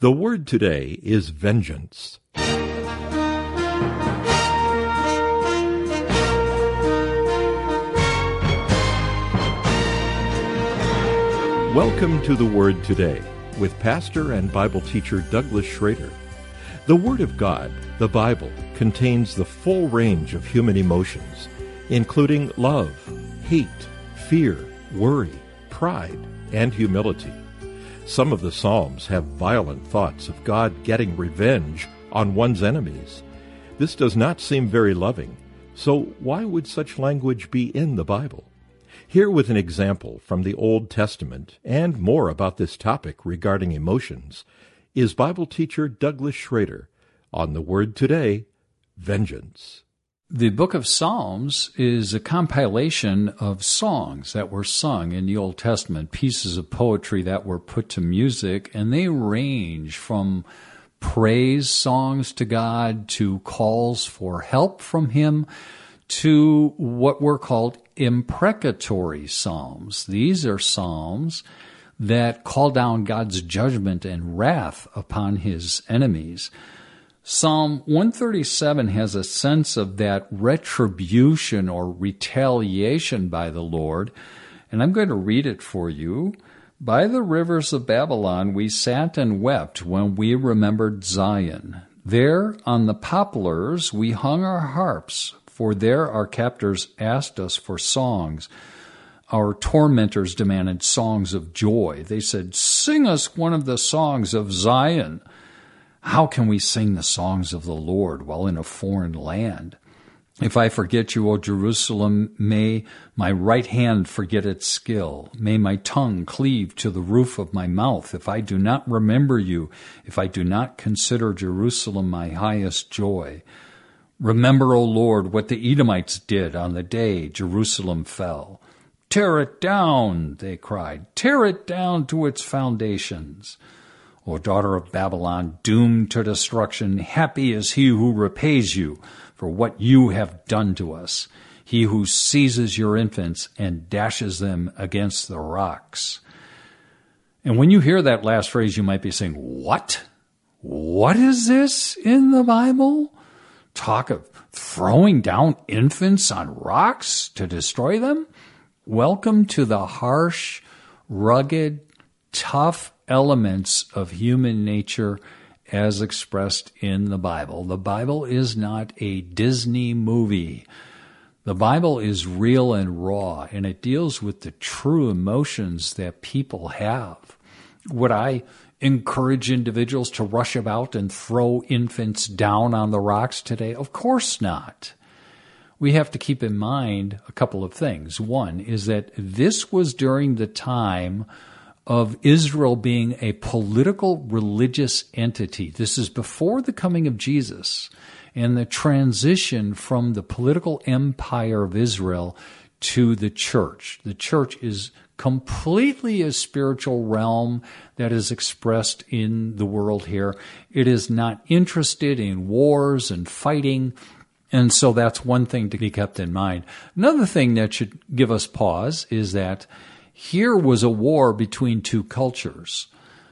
The word today is vengeance. Welcome to the Word Today with pastor and Bible teacher Douglas Schrader. The Word of God, the Bible, contains the full range of human emotions, including love, hate, fear, worry, pride, and humility. Some of the Psalms have violent thoughts of God getting revenge on one's enemies. This does not seem very loving, so why would such language be in the Bible? Here with an example from the Old Testament and more about this topic regarding emotions is Bible teacher Douglas Schrader on the Word Today, Vengeance. The book of Psalms is a compilation of songs that were sung in the Old Testament, pieces of poetry that were put to music, and they range from praise songs to God to calls for help from Him to what were called imprecatory psalms. These are psalms that call down God's judgment and wrath upon His enemies. Psalm 137 has a sense of that retribution or retaliation by the Lord, and I'm going to read it for you. By the rivers of Babylon we sat and wept when we remembered Zion. There on the poplars we hung our harps, for there our captors asked us for songs. Our tormentors demanded songs of joy. They said, "Sing us one of the songs of Zion." How can we sing the songs of the Lord while in a foreign land? If I forget you, O Jerusalem, may my right hand forget its skill. May my tongue cleave to the roof of my mouth. If I do not remember you, if I do not consider Jerusalem my highest joy. Remember, O Lord, what the Edomites did on the day Jerusalem fell. Tear it down, they cried. Tear it down to its foundations. O daughter of Babylon, doomed to destruction, happy is he who repays you for what you have done to us, he who seizes your infants and dashes them against the rocks. And when you hear that last phrase, you might be saying, what? What is this in the Bible? Talk of throwing down infants on rocks to destroy them? Welcome to the harsh, rugged, tough elements of human nature as expressed in the Bible. The Bible is not a Disney movie. The Bible is real and raw, and it deals with the true emotions that people have. Would I encourage individuals to rush about and throw infants down on the rocks today? Of course not. We have to keep in mind a couple of things. One is that this was during the time of Israel being a political religious entity. This is before the coming of Jesus and the transition from the political empire of Israel to the church. The church is completely a spiritual realm that is expressed in the world here. It is not interested in wars and fighting, and so that's one thing to be kept in mind. Another thing that should give us pause is that here was a war between two cultures.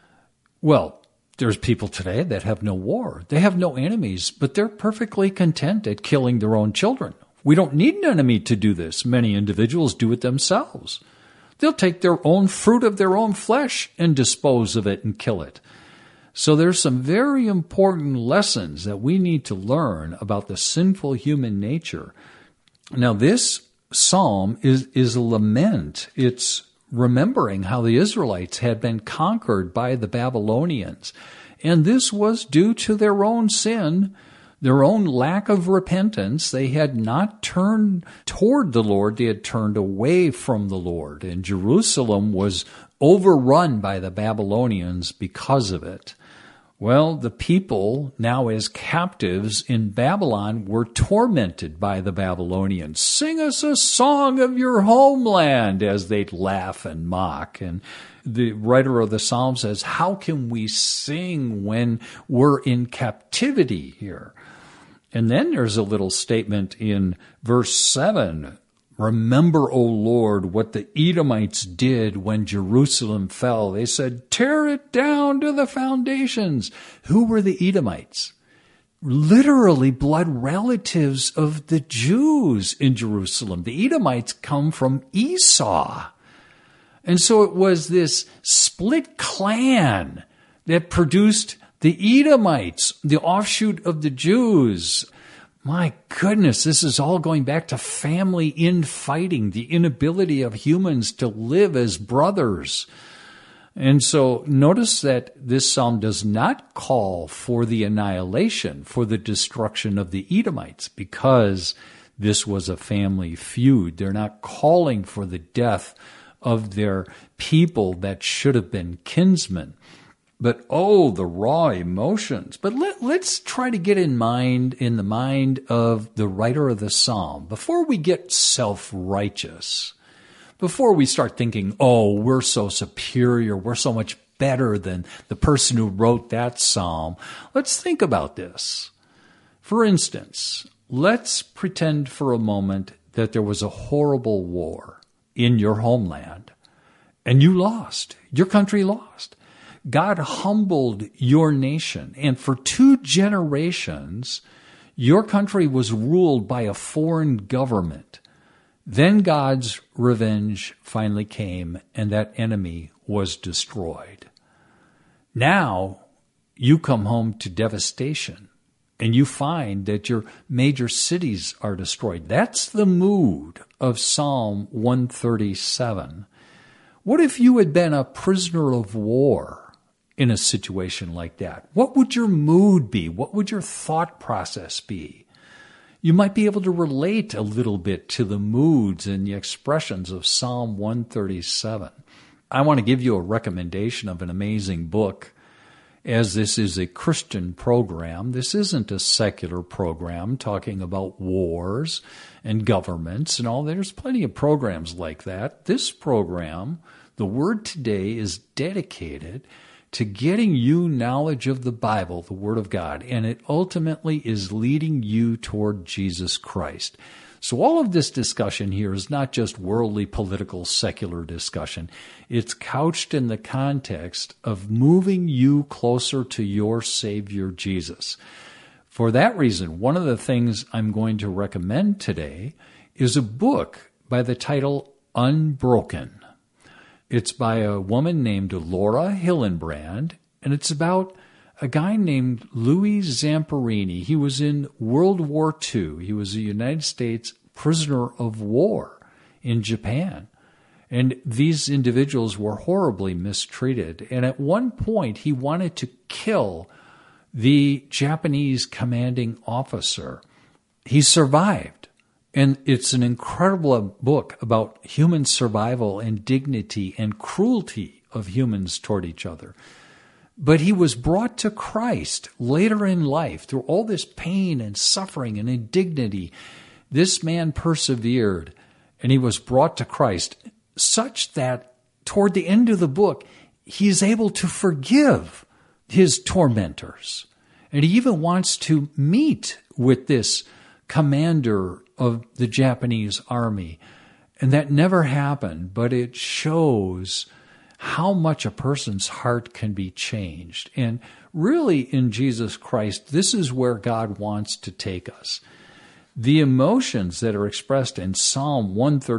Well, there's people today that have no war. They have no enemies, but they're perfectly content at killing their own children. We don't need an enemy to do this. Many individuals do it themselves. They'll take their own fruit of their own flesh and dispose of it and kill it. So there's some very important lessons that we need to learn about the sinful human nature. Now, this psalm is a lament. It's remembering how the Israelites had been conquered by the Babylonians. And this was due to their own sin, their own lack of repentance. They had not turned toward the Lord. They had turned away from the Lord. And Jerusalem was overrun by the Babylonians because of it. Well, the people, now as captives in Babylon, were tormented by the Babylonians. Sing us a song of your homeland, as they'd laugh and mock. And the writer of the Psalm says, how can we sing when we're in captivity here? And then there's a little statement in verse 7. Remember, O Lord, what the Edomites did when Jerusalem fell. They said, tear it down to the foundations. Who were the Edomites? Literally blood relatives of the Jews in Jerusalem. The Edomites come from Esau. And so it was this split clan that produced the Edomites, the offshoot of the Jews. My goodness, this is all going back to family infighting, the inability of humans to live as brothers. And so notice that this psalm does not call for the annihilation, for the destruction of the Edomites, because this was a family feud. They're not calling for the death of their people that should have been kinsmen. But the raw emotions. But let's try to get in the mind of the writer of the psalm, before we get self-righteous, before we start thinking, we're so superior, we're so much better than the person who wrote that psalm. Let's think about this. For instance, let's pretend for a moment that there was a horrible war in your homeland, and you lost. Your country lost. God humbled your nation, and for 2 generations, your country was ruled by a foreign government. Then God's revenge finally came, and that enemy was destroyed. Now, you come home to devastation, and you find that your major cities are destroyed. That's the mood of Psalm 137. What if you had been a prisoner of war in a situation like that? What would your mood be? What would your thought process be? You might be able to relate a little bit to the moods and the expressions of Psalm 137. I want to give you a recommendation of an amazing book, as this is a Christian program. This isn't a secular program talking about wars and governments and all. There's plenty of programs like that. This program, The Word Today, is dedicated to getting you knowledge of the Bible, the Word of God, and it ultimately is leading you toward Jesus Christ. So all of this discussion here is not just worldly, political, secular discussion. It's couched in the context of moving you closer to your Savior, Jesus. For that reason, one of the things I'm going to recommend today is a book by the title Unbroken. It's by a woman named Laura Hillenbrand, and it's about a guy named Louis Zamperini. He was in World War II. He was a United States prisoner of war in Japan. And these individuals were horribly mistreated. And at one point, he wanted to kill the Japanese commanding officer. He survived. And it's an incredible book about human survival and dignity and cruelty of humans toward each other. But he was brought to Christ later in life through all this pain and suffering and indignity. This man persevered, and he was brought to Christ, such that toward the end of the book, he is able to forgive his tormentors. And he even wants to meet with this commander of the Japanese army. And that never happened, but it shows how much a person's heart can be changed. And really, in Jesus Christ, this is where God wants to take us. The emotions that are expressed in Psalm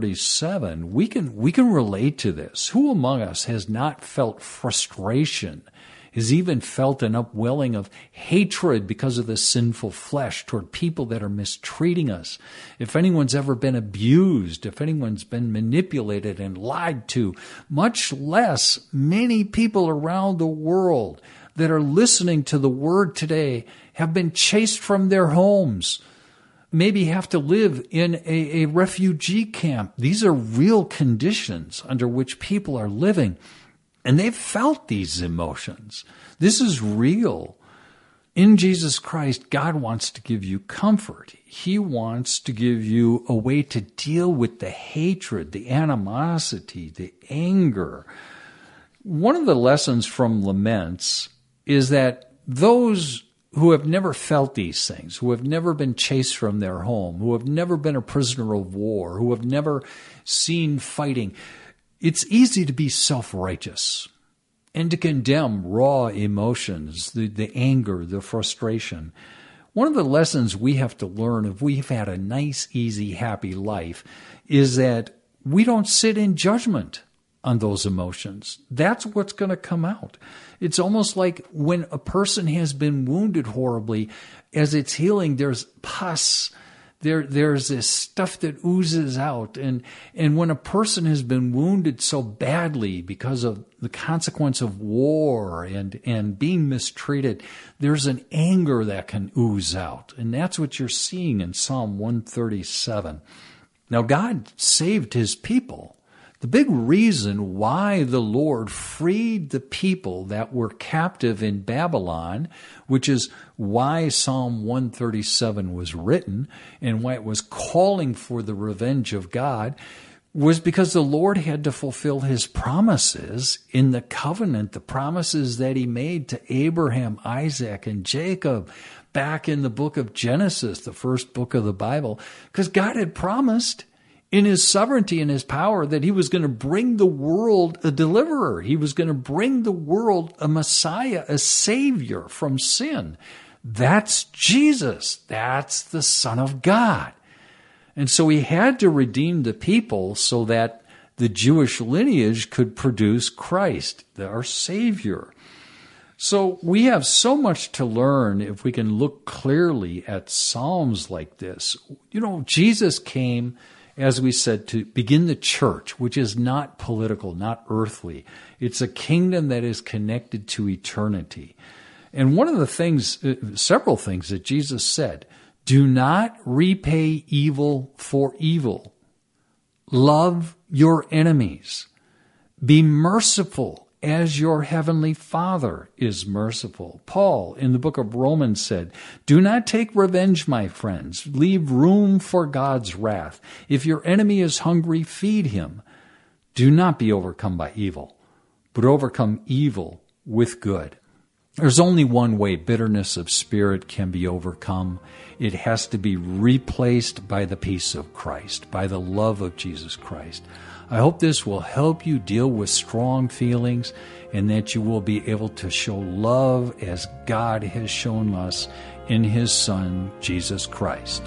137, we can relate to this. Who among us has not felt frustration, has even felt an upwelling of hatred because of the sinful flesh toward people that are mistreating us? If anyone's ever been abused, if anyone's been manipulated and lied to, much less many people around the world that are listening to the Word today have been chased from their homes, maybe have to live in a refugee camp. These are real conditions under which people are living. And they've felt these emotions. This is real. In Jesus Christ, God wants to give you comfort. He wants to give you a way to deal with the hatred, the animosity, the anger. One of the lessons from laments is that those who have never felt these things, who have never been chased from their home, who have never been a prisoner of war, who have never seen fighting, it's easy to be self-righteous and to condemn raw emotions, the anger, the frustration. One of the lessons we have to learn if we've had a nice, easy, happy life is that we don't sit in judgment on those emotions. That's what's going to come out. It's almost like when a person has been wounded horribly, as it's healing, there's pus. There's this stuff that oozes out. And when a person has been wounded so badly because of the consequence of war and being mistreated, there's an anger that can ooze out. And that's what you're seeing in Psalm 137. Now, God saved his people. The big reason why the Lord freed the people that were captive in Babylon, which is why Psalm 137 was written and why it was calling for the revenge of God, was because the Lord had to fulfill his promises in the covenant, the promises that he made to Abraham, Isaac, and Jacob back in the book of Genesis, the first book of the Bible, because God had promised in his sovereignty and his power that he was going to bring the world a deliverer. He was going to bring the world a Messiah, a Savior from sin. That's Jesus. That's the Son of God. And so he had to redeem the people so that the Jewish lineage could produce Christ, our Savior. So we have so much to learn if we can look clearly at Psalms like this. You know, Jesus came, as we said, to begin the church, which is not political, not earthly. It's a kingdom that is connected to eternity. And one of the things, several things that Jesus said, do not repay evil for evil. Love your enemies. Be merciful as your heavenly Father is merciful. Paul, in the book of Romans, said, do not take revenge, my friends. Leave room for God's wrath. If your enemy is hungry, feed him. Do not be overcome by evil, but overcome evil with good. There's only one way bitterness of spirit can be overcome. It has to be replaced by the peace of Christ, by the love of Jesus Christ. I hope this will help you deal with strong feelings and that you will be able to show love as God has shown us in his Son, Jesus Christ.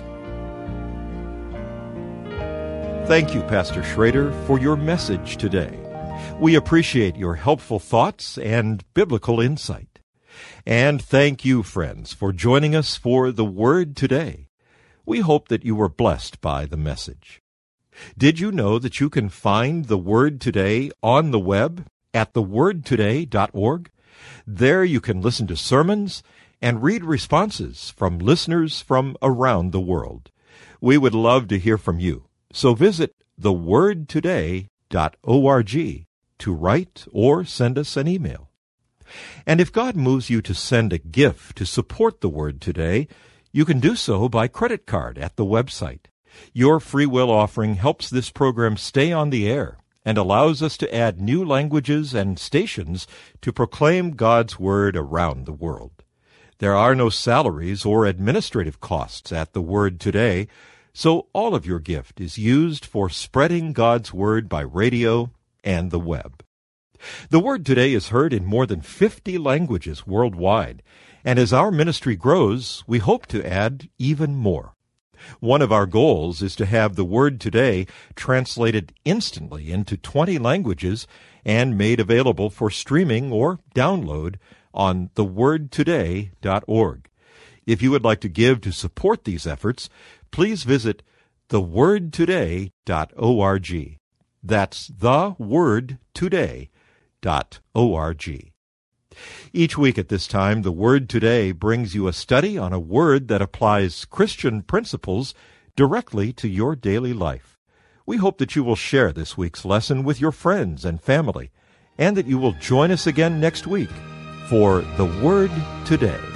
Thank you, Pastor Schrader, for your message today. We appreciate your helpful thoughts and biblical insight. And thank you, friends, for joining us for The Word Today. We hope that you were blessed by the message. Did you know that you can find The Word Today on the web at thewordtoday.org? There you can listen to sermons and read responses from listeners from around the world. We would love to hear from you, so visit thewordtoday.org to write or send us an email. And if God moves you to send a gift to support The Word Today, you can do so by credit card at the website. Your free will offering helps this program stay on the air and allows us to add new languages and stations to proclaim God's Word around the world. There are no salaries or administrative costs at The Word Today, so all of your gift is used for spreading God's Word by radio and the web. The Word Today is heard in more than 50 languages worldwide, and as our ministry grows, we hope to add even more. One of our goals is to have The Word Today translated instantly into 20 languages and made available for streaming or download on thewordtoday.org. If you would like to give to support these efforts, please visit thewordtoday.org. That's thewordtoday.org. Each week at this time, The Word Today brings you a study on a word that applies Christian principles directly to your daily life. We hope that you will share this week's lesson with your friends and family, and that you will join us again next week for The Word Today.